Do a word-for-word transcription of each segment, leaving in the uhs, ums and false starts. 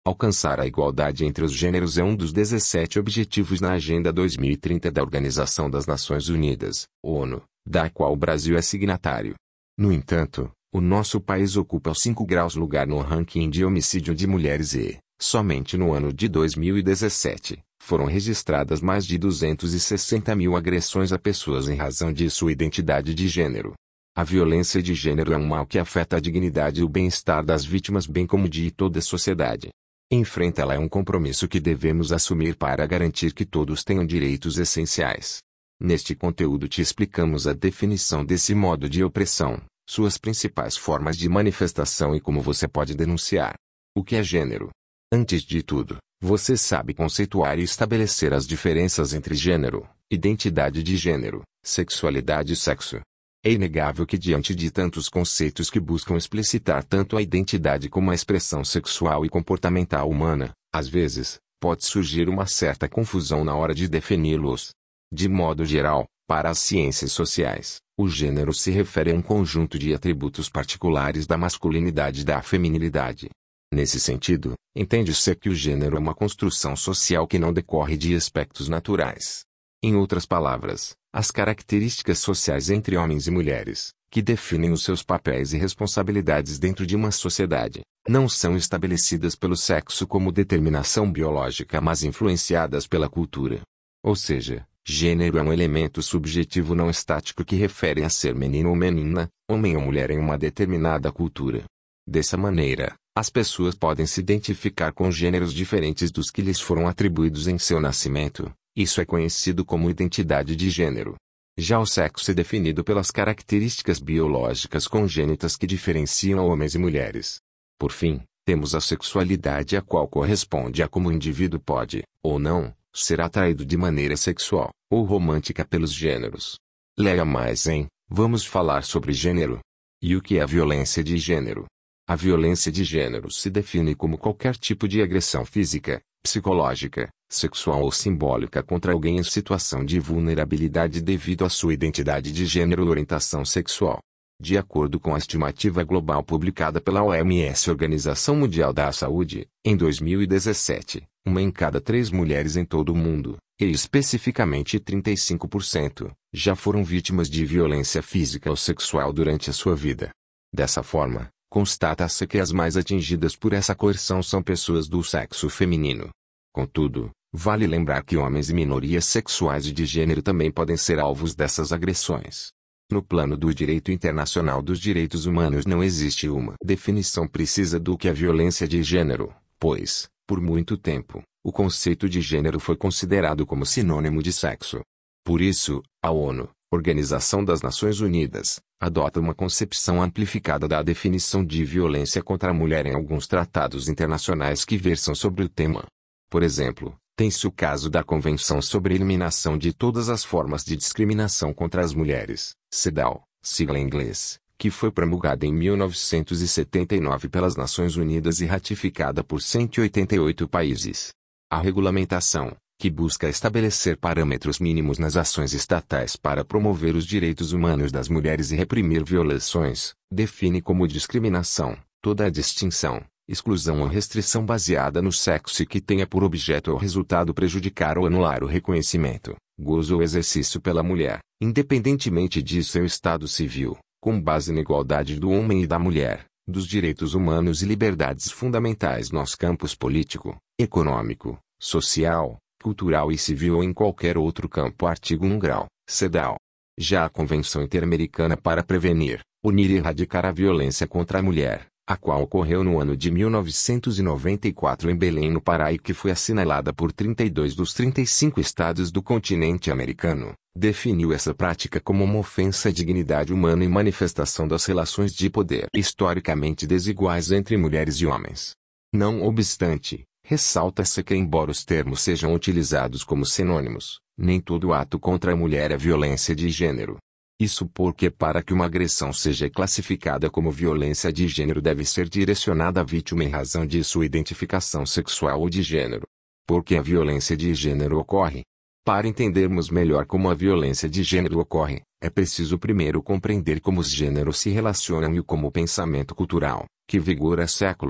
Alcançar a igualdade entre os gêneros é um dos dezessete objetivos na Agenda dois mil e trinta da Organização das Nações Unidas, ONU, da qual o Brasil é signatário. No entanto, o nosso país ocupa o cinco graus lugar no ranking de homicídio de mulheres e, somente no ano de dois mil e dezessete, foram registradas mais de duzentos e sessenta mil agressões a pessoas em razão de sua identidade de gênero. A violência de gênero é um mal que afeta a dignidade e o bem-estar das vítimas bem como de toda a sociedade. Enfrentá-la é um compromisso que devemos assumir para garantir que todos tenham direitos essenciais. Neste conteúdo te explicamos a definição desse modo de opressão, suas principais formas de manifestação e como você pode denunciar. O que é gênero? Antes de tudo, você sabe conceituar e estabelecer as diferenças entre gênero, identidade de gênero, sexualidade e sexo. É inegável que diante de tantos conceitos que buscam explicitar tanto a identidade como a expressão sexual e comportamental humana, às vezes, pode surgir uma certa confusão na hora de defini-los. De modo geral, para as ciências sociais, o gênero se refere a um conjunto de atributos particulares da masculinidade e da feminilidade. Nesse sentido, entende-se que o gênero é uma construção social que não decorre de aspectos naturais. Em outras palavras, as características sociais entre homens e mulheres, que definem os seus papéis e responsabilidades dentro de uma sociedade, não são estabelecidas pelo sexo como determinação biológica mas influenciadas pela cultura. Ou seja, gênero é um elemento subjetivo não estático que refere a ser menino ou menina, homem ou mulher em uma determinada cultura. Dessa maneira, as pessoas podem se identificar com gêneros diferentes dos que lhes foram atribuídos em seu nascimento. Isso é conhecido como identidade de gênero. Já o sexo é definido pelas características biológicas congênitas que diferenciam homens e mulheres. Por fim, temos a sexualidade, a qual corresponde a como o indivíduo pode, ou não, ser atraído de maneira sexual ou romântica pelos gêneros. Leia mais em Vamos falar sobre gênero. E o que é a violência de gênero? A violência de gênero se define como qualquer tipo de agressão física, psicológica, sexual ou simbólica contra alguém em situação de vulnerabilidade devido à sua identidade de gênero ou orientação sexual. De acordo com a estimativa global publicada pela O M S, Organização Mundial da Saúde, em dois mil e dezessete, uma em cada três mulheres em todo o mundo, e especificamente trinta e cinco por cento, já foram vítimas de violência física ou sexual durante a sua vida. Dessa forma, constata-se que as mais atingidas por essa coerção são pessoas do sexo feminino. Contudo, vale lembrar que homens e minorias sexuais e de gênero também podem ser alvos dessas agressões. No plano do direito internacional dos direitos humanos não existe uma definição precisa do que é violência de gênero, pois, por muito tempo, o conceito de gênero foi considerado como sinônimo de sexo. Por isso, a ONU, Organização das Nações Unidas, adota uma concepção amplificada da definição de violência contra a mulher em alguns tratados internacionais que versam sobre o tema. Por exemplo, tem-se o caso da Convenção sobre a Eliminação de Todas as Formas de Discriminação contra as Mulheres, CEDAW, sigla em inglês, que foi promulgada em mil novecentos e setenta e nove pelas Nações Unidas e ratificada por cento e oitenta e oito países. A regulamentação, que busca estabelecer parâmetros mínimos nas ações estatais para promover os direitos humanos das mulheres e reprimir violações, define como discriminação toda a distinção, exclusão ou restrição baseada no sexo e que tenha por objeto ou resultado prejudicar ou anular o reconhecimento, gozo ou exercício pela mulher, independentemente de seu estado civil, com base na igualdade do homem e da mulher, dos direitos humanos e liberdades fundamentais nos campos político, econômico, social, cultural e civil ou em qualquer outro campo. Artigo um grau, CEDAW. Já a Convenção Interamericana para Prevenir, Unir e Erradicar a Violência contra a Mulher, a qual ocorreu no ano de mil novecentos e noventa e quatro em Belém, no Pará, e que foi assinalada por trinta e dois dos trinta e cinco estados do continente americano, definiu essa prática como uma ofensa à dignidade humana e manifestação das relações de poder historicamente desiguais entre mulheres e homens. Não obstante, ressalta-se que, embora os termos sejam utilizados como sinônimos, nem todo ato contra a mulher é violência de gênero. Isso porque, para que uma agressão seja classificada como violência de gênero, deve ser direcionada à vítima em razão de sua identificação sexual ou de gênero. Porque a violência de gênero ocorre. Para entendermos melhor como a violência de gênero ocorre, é preciso primeiro compreender como os gêneros se relacionam e como o pensamento cultural, que vigora há séculos,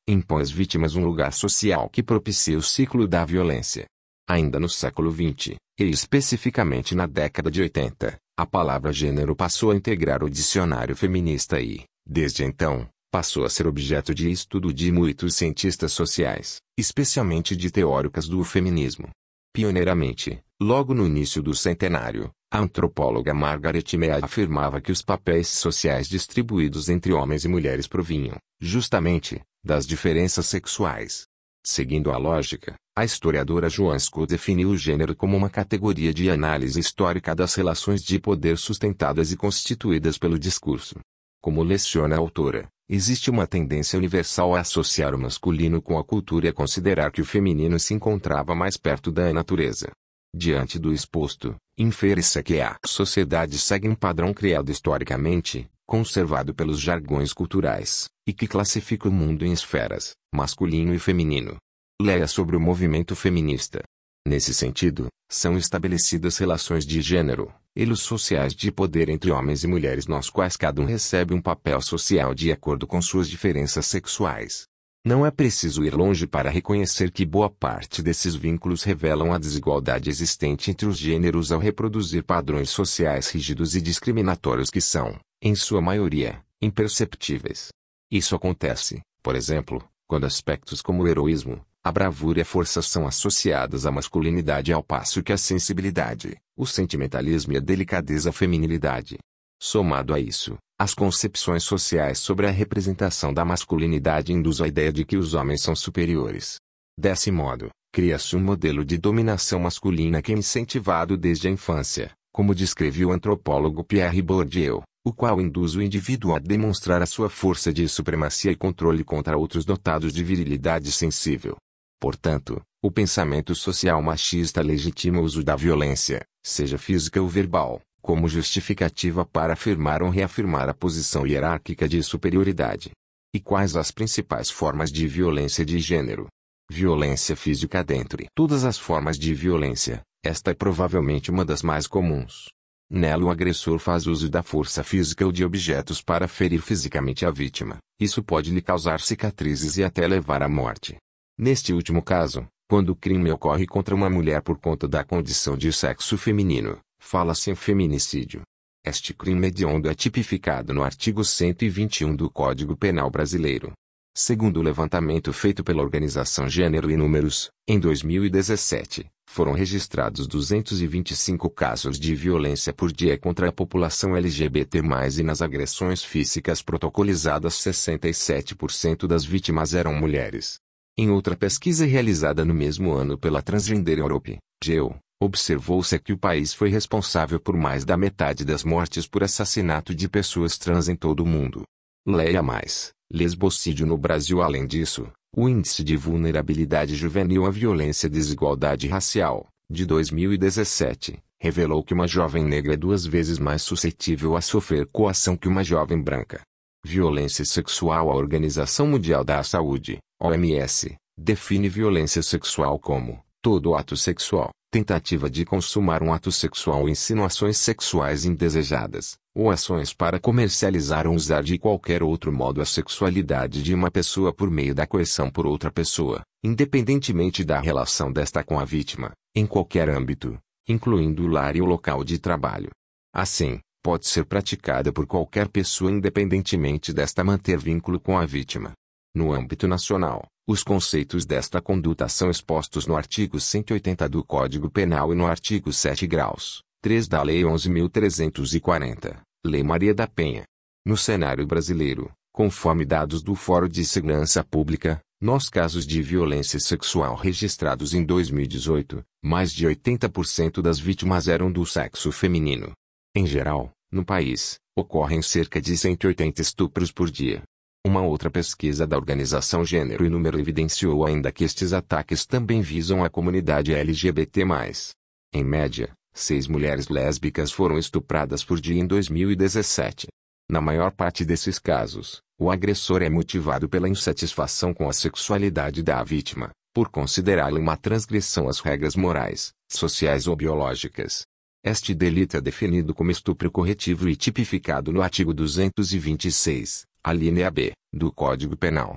impõe às vítimas um lugar social que propicia o ciclo da violência. Ainda no século vinte, e especificamente na década de oitenta, a palavra gênero passou a integrar o dicionário feminista e, desde então, passou a ser objeto de estudo de muitos cientistas sociais, especialmente de teóricas do feminismo. Pioneiramente, logo no início do centenário, a antropóloga Margaret Mead afirmava que os papéis sociais distribuídos entre homens e mulheres provinham, justamente, das diferenças sexuais. Seguindo a lógica, a historiadora Joan Scull definiu o gênero como uma categoria de análise histórica das relações de poder sustentadas e constituídas pelo discurso. Como leciona a autora, existe uma tendência universal a associar o masculino com a cultura e a considerar que o feminino se encontrava mais perto da natureza. Diante do exposto, infere-se que a sociedade segue um padrão criado historicamente, conservado pelos jargões culturais, e que classifica o mundo em esferas, masculino e feminino. Leia sobre o movimento feminista. Nesse sentido, são estabelecidas relações de gênero, elos sociais de poder entre homens e mulheres nos quais cada um recebe um papel social de acordo com suas diferenças sexuais. Não é preciso ir longe para reconhecer que boa parte desses vínculos revelam a desigualdade existente entre os gêneros ao reproduzir padrões sociais rígidos e discriminatórios que são, em sua maioria, imperceptíveis. Isso acontece, por exemplo, quando aspectos como o heroísmo, a bravura e a força são associadas à masculinidade ao passo que a sensibilidade, o sentimentalismo e a delicadeza à feminilidade. Somado a isso, as concepções sociais sobre a representação da masculinidade induzem a ideia de que os homens são superiores. Desse modo, cria-se um modelo de dominação masculina que é incentivado desde a infância, como descreveu o antropólogo Pierre Bourdieu, o qual induz o indivíduo a demonstrar a sua força de supremacia e controle contra outros dotados de virilidade sensível. Portanto, o pensamento social machista legitima o uso da violência, seja física ou verbal, como justificativa para afirmar ou reafirmar a posição hierárquica de superioridade. E quais as principais formas de violência de gênero? Violência física. Dentre todas as formas de violência, esta é provavelmente uma das mais comuns. Nela o agressor faz uso da força física ou de objetos para ferir fisicamente a vítima. Isso pode lhe causar cicatrizes e até levar à morte. Neste último caso, quando o crime ocorre contra uma mulher por conta da condição de sexo feminino, fala-se em feminicídio. Este crime hediondo é tipificado no artigo cento e vinte e um do Código Penal brasileiro. Segundo o levantamento feito pela organização Gênero e Números, em dois mil e dezessete, foram registrados duzentos e vinte e cinco casos de violência por dia contra a população L G B T mais, e nas agressões físicas protocolizadas sessenta e sete por cento das vítimas eram mulheres. Em outra pesquisa realizada no mesmo ano pela Transgender Europe, G E U, observou-se que o país foi responsável por mais da metade das mortes por assassinato de pessoas trans em todo o mundo. Leia mais. Lesbocídio no Brasil. Além disso, o Índice de Vulnerabilidade Juvenil à Violência e Desigualdade Racial, de dois mil e dezessete, revelou que uma jovem negra é duas vezes mais suscetível a sofrer coação que uma jovem branca. Violência sexual. A Organização Mundial da Saúde, O M S, define violência sexual como todo ato sexual, tentativa de consumar um ato sexual ou insinuações sexuais indesejadas, ou ações para comercializar ou usar de qualquer outro modo a sexualidade de uma pessoa por meio da coerção por outra pessoa, independentemente da relação desta com a vítima, em qualquer âmbito, incluindo o lar e o local de trabalho. Assim, pode ser praticada por qualquer pessoa independentemente desta manter vínculo com a vítima. No âmbito nacional, os conceitos desta conduta são expostos no artigo cento e oitenta do Código Penal e no artigo sete graus, três da Lei onze mil trezentos e quarenta, Lei Maria da Penha. No cenário brasileiro, conforme dados do Fórum de Segurança Pública, nos casos de violência sexual registrados em dois mil e dezoito, mais de oitenta por cento das vítimas eram do sexo feminino. Em geral, no país, ocorrem cerca de cento e oitenta estupros por dia. Uma outra pesquisa da organização Gênero e Número evidenciou ainda que estes ataques também visam a comunidade L G B T mais. Em média, seis mulheres lésbicas foram estupradas por dia em dois mil e dezessete. Na maior parte desses casos, o agressor é motivado pela insatisfação com a sexualidade da vítima, por considerá-la uma transgressão às regras morais, sociais ou biológicas. Este delito é definido como estupro corretivo e tipificado no artigo duzentos e vinte e seis. A linha B, do Código Penal.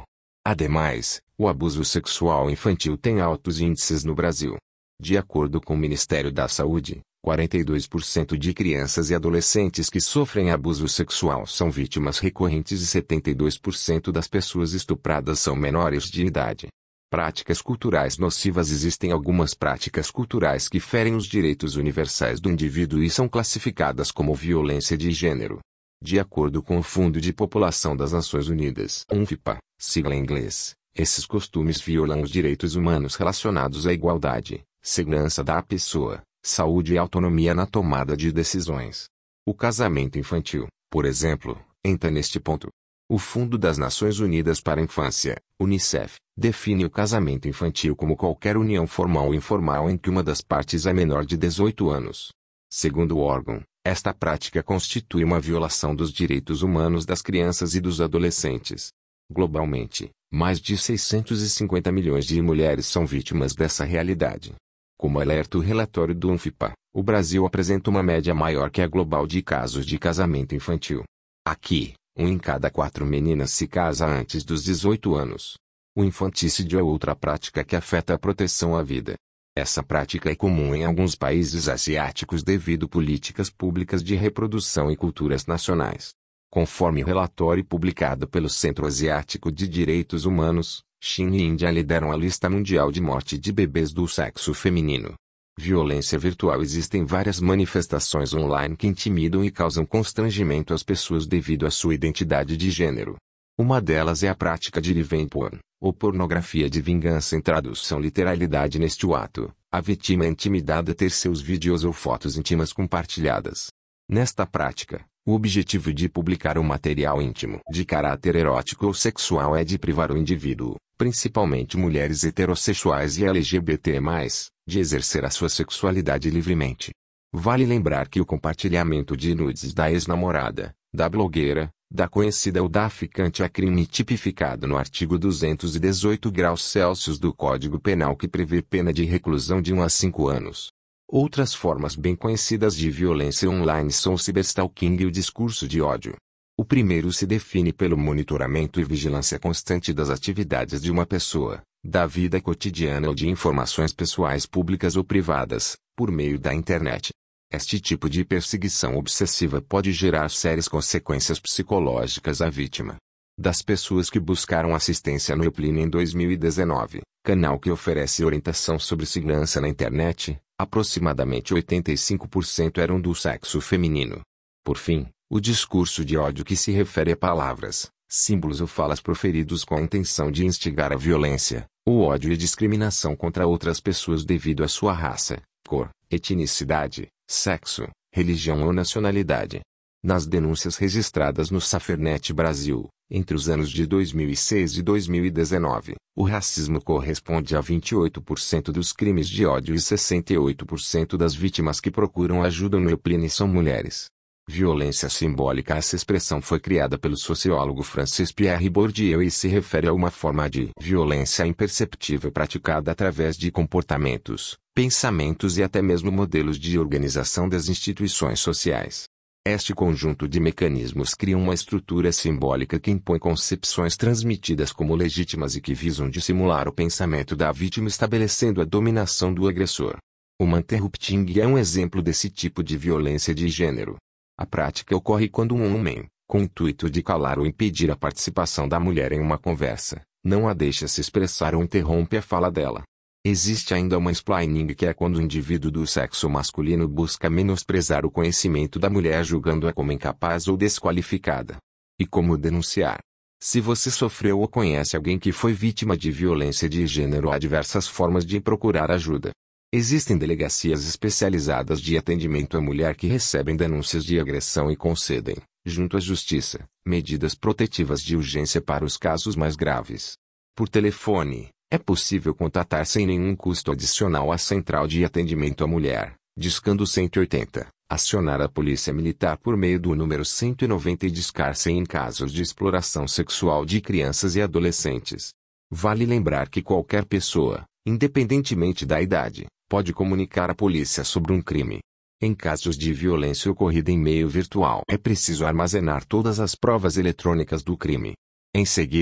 Ademais, o abuso sexual infantil tem altos índices no Brasil. De acordo com o Ministério da Saúde, quarenta e dois por cento de crianças e adolescentes que sofrem abuso sexual são vítimas recorrentes e setenta e dois por cento das pessoas estupradas são menores de idade. Práticas culturais nocivas. Existem algumas práticas culturais que ferem os direitos universais do indivíduo e são classificadas como violência de gênero. De acordo com o Fundo de População das Nações Unidas, UNFPA, sigla em inglês, esses costumes violam os direitos humanos relacionados à igualdade, segurança da pessoa, saúde e autonomia na tomada de decisões. O casamento infantil, por exemplo, entra neste ponto. O Fundo das Nações Unidas para a Infância, UNICEF, define o casamento infantil como qualquer união formal ou informal em que uma das partes é menor de dezoito anos. Segundo o órgão, esta prática constitui uma violação dos direitos humanos das crianças e dos adolescentes. Globalmente, mais de seiscentos e cinquenta milhões de mulheres são vítimas dessa realidade. Como alerta o relatório do UNFPA, o Brasil apresenta uma média maior que a global de casos de casamento infantil. Aqui, um em cada quatro meninas se casa antes dos dezoito anos. O infanticídio é outra prática que afeta a proteção à vida. Essa prática é comum em alguns países asiáticos devido a políticas públicas de reprodução e culturas nacionais. Conforme relatório publicado pelo Centro Asiático de Direitos Humanos, China e Índia lideram a lista mundial de morte de bebês do sexo feminino. Violência virtual. Existem várias manifestações online que intimidam e causam constrangimento às pessoas devido à sua identidade de gênero. Uma delas é a prática de revenge porn, ou pornografia de vingança. Em tradução literalidade, neste ato, a vítima é intimidada a ter seus vídeos ou fotos íntimas compartilhadas. Nesta prática, o objetivo de publicar um material íntimo de caráter erótico ou sexual é de privar o indivíduo, principalmente mulheres heterossexuais e L G B T mais, de exercer a sua sexualidade livremente. Vale lembrar que o compartilhamento de nudes da ex-namorada, da blogueira, da conhecida ou da ficante é crime tipificado no artigo duzentos e dezoito graus Celsius do Código Penal, que prevê pena de reclusão de um a cinco anos. Outras formas bem conhecidas de violência online são o ciberstalking e o discurso de ódio. O primeiro se define pelo monitoramento e vigilância constante das atividades de uma pessoa, da vida cotidiana ou de informações pessoais públicas ou privadas, por meio da internet. Este tipo de perseguição obsessiva pode gerar sérias consequências psicológicas à vítima. Das pessoas que buscaram assistência no Helpline em dois mil e dezenove, canal que oferece orientação sobre segurança na internet, aproximadamente oitenta e cinco por cento eram do sexo feminino. Por fim, o discurso de ódio, que se refere a palavras, símbolos ou falas proferidos com a intenção de instigar a violência, o ódio e discriminação contra outras pessoas devido à sua raça, cor, etnicidade, sexo, religião ou nacionalidade. Nas denúncias registradas no Safernet Brasil, entre os anos de dois mil e seis e dois mil e dezenove, o racismo corresponde a vinte e oito por cento dos crimes de ódio e sessenta e oito por cento das vítimas que procuram ajuda no Helpline são mulheres. Violência simbólica. Essa expressão foi criada pelo sociólogo Francis Pierre Bourdieu e se refere a uma forma de violência imperceptível praticada através de comportamentos, pensamentos e até mesmo modelos de organização das instituições sociais. Este conjunto de mecanismos cria uma estrutura simbólica que impõe concepções transmitidas como legítimas e que visam dissimular o pensamento da vítima, estabelecendo a dominação do agressor. O manterrupting é um exemplo desse tipo de violência de gênero. A prática ocorre quando um homem, com o intuito de calar ou impedir a participação da mulher em uma conversa, não a deixa se expressar ou interrompe a fala dela. Existe ainda o mansplaining, que é quando o indivíduo do sexo masculino busca menosprezar o conhecimento da mulher, julgando-a como incapaz ou desqualificada. E como denunciar? Se você sofreu ou conhece alguém que foi vítima de violência de gênero, há diversas formas de procurar ajuda. Existem delegacias especializadas de atendimento à mulher que recebem denúncias de agressão e concedem, junto à Justiça, medidas protetivas de urgência para os casos mais graves. Por telefone, é possível contatar sem nenhum custo adicional a Central de Atendimento à Mulher, discando cento e oitenta, acionar a Polícia Militar por meio do número cento e noventa e discar-se em casos de exploração sexual de crianças e adolescentes. Vale lembrar que qualquer pessoa, independentemente da idade, pode comunicar à polícia sobre um crime. Em casos de violência ocorrida em meio virtual, é preciso armazenar todas as provas eletrônicas do crime. Em seguida,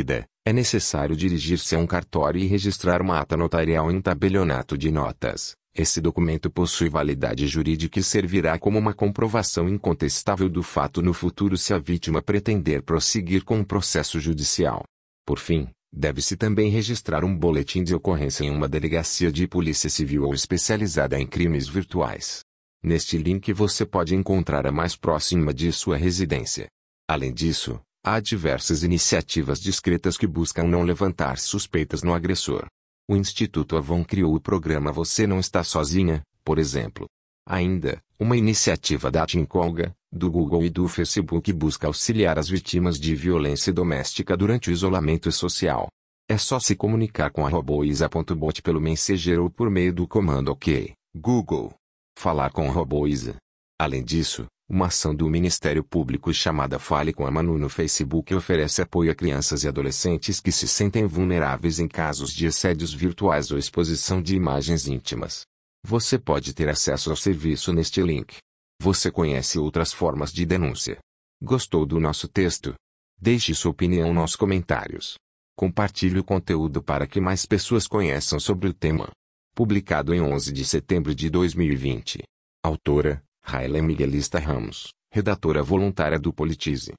É necessário dirigir-se a um cartório e registrar uma ata notarial em um tabelionato de notas. Esse documento possui validade jurídica e servirá como uma comprovação incontestável do fato no futuro se a vítima pretender prosseguir com um processo judicial. Por fim, deve-se também registrar um boletim de ocorrência em uma delegacia de polícia civil ou especializada em crimes virtuais. Neste link você pode encontrar a mais próxima de sua residência. Além disso, há diversas iniciativas discretas que buscam não levantar suspeitas no agressor. O Instituto Avon criou o programa Você Não Está Sozinha, por exemplo. Ainda, uma iniciativa da Tincolga, do Google e do Facebook busca auxiliar as vítimas de violência doméstica durante o isolamento social. É só se comunicar com a roboisa ponto bot pelo Messenger ou por meio do comando OK, Google. Falar com a roboisa. Além disso, uma ação do Ministério Público chamada Fale com a Manu no Facebook oferece apoio a crianças e adolescentes que se sentem vulneráveis em casos de assédios virtuais ou exposição de imagens íntimas. Você pode ter acesso ao serviço neste link. Você conhece outras formas de denúncia? Gostou do nosso texto? Deixe sua opinião nos comentários. Compartilhe o conteúdo para que mais pessoas conheçam sobre o tema. Publicado em onze de setembro de dois mil e vinte. Autora: Raila Miguelista Ramos, redatora voluntária do Politize.